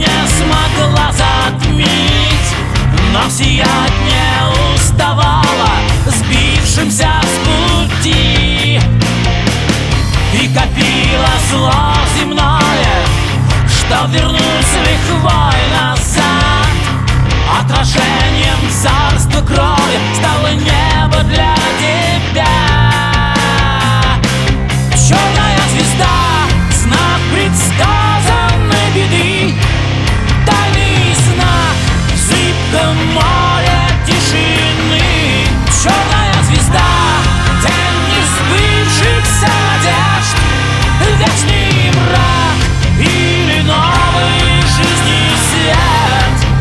не смогла затмить, но сиять не уставала сбившимся с пути. И копила зло земное, что вернусь лихвой назад. Отражением царства крови стало небо для тебя. Черная звезда, знак предсказанной беды, тайный знак в зыбком море тишины. Черная звезда, тень несбывшихся надежд, вечный мрак или новый жизни свет.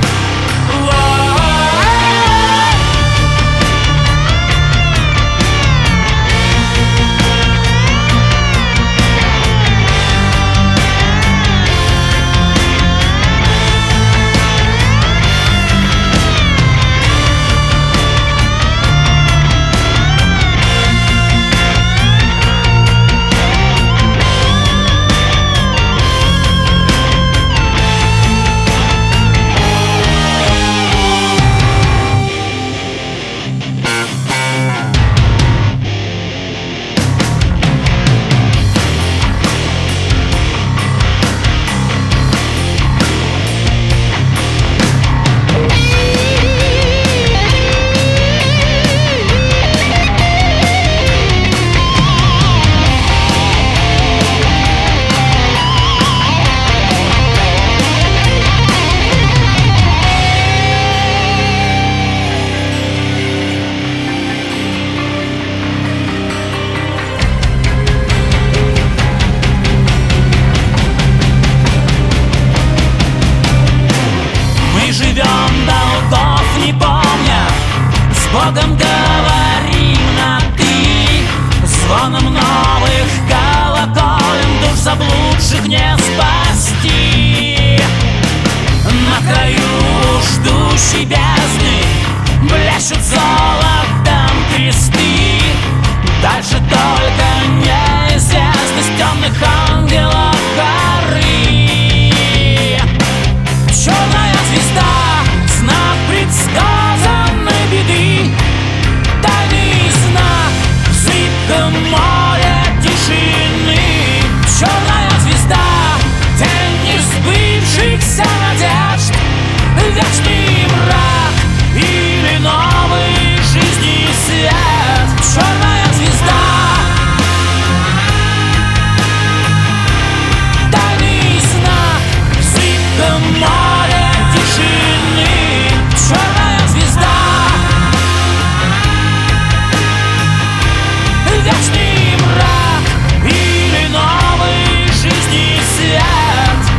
С Богом говорим на «ты», звоном новых колоколен душ заблудших не спасти. На краю ждущей бездны блещут золотом кресты. Дальше только неизвестность темных ангелов горы. Черная звезда, знак предсказанной беды, тайный знак в зыбком море тишины. Черная звезда, тень несбывшихся надежд, вечный мрак или новый жизни свет. Черная звезда, тайный знак в зыбком море тишины. Черная звезда, вечный мрак или новый жизни свет.